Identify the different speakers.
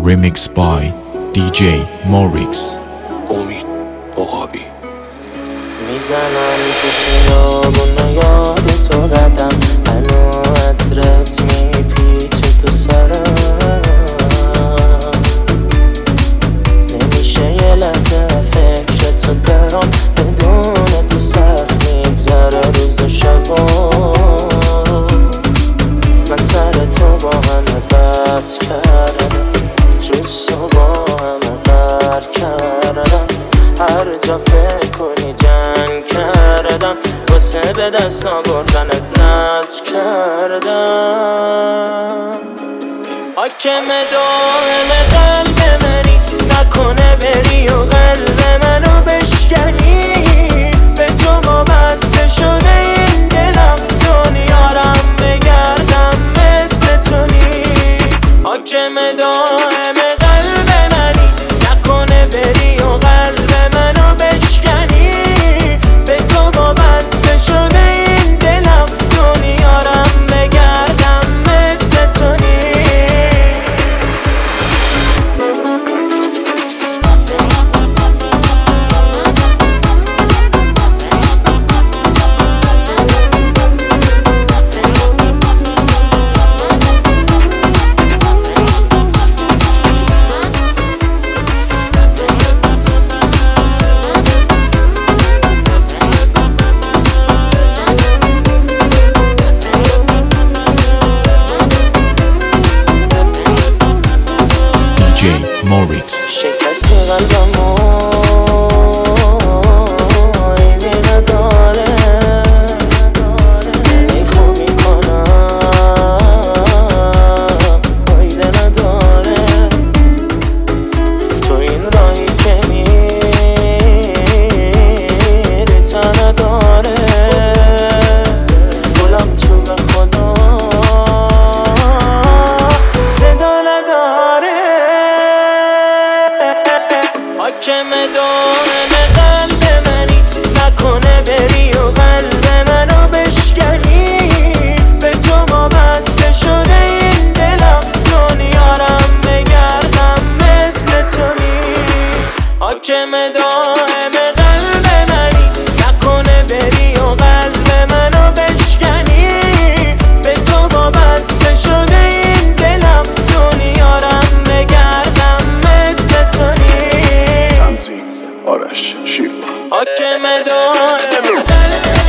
Speaker 1: Remix by DJ Morix.
Speaker 2: امید عقابی.
Speaker 3: میزنم تو خیابون یاد تو قدم، هنو عطرت میپیچه تو سرم، نمیشه یه لحظه فکر تو برام، بدون تو سخت میگذره روز و شبا. من سر تو با همه بس کردم، جز تو با همه قر کردم، هر جا فکر کنی جنگ کردم، واسه به دست آوردنت نذر کردم. حاکم دائم قلب منی، نکنه بری و قلب منو بشکنی، به تو وابسته شده این دلم، دنیارم بگردم مثل تو نیست. حاکم دائم قلب منی، نکنه بری و قلب منو بشکنی، به تو وابسته شده این دلم، دنیارم بگردم مثل تو نیست.
Speaker 1: DJ Morix.
Speaker 3: شکست قلبمو ایمی نداره، ای خوب میکنم فایده نداره، تو این راهی که میری تا نداره، گلم چوب خدا صدا نداره. حاکم دائم قلب منی، نکنه بری و قلب منو بشکنی، به تو وابسته شده این دلم، دنیارم بگردم مثل تو نیست. حاکم دائم قلب منی، نکنه بری و قلب منو بشکنی، به تو وابسته شده این دلم، دنیارم بگردم مثل تو نیست.
Speaker 2: تنظیم آرش شیرما.
Speaker 3: حاکم دائم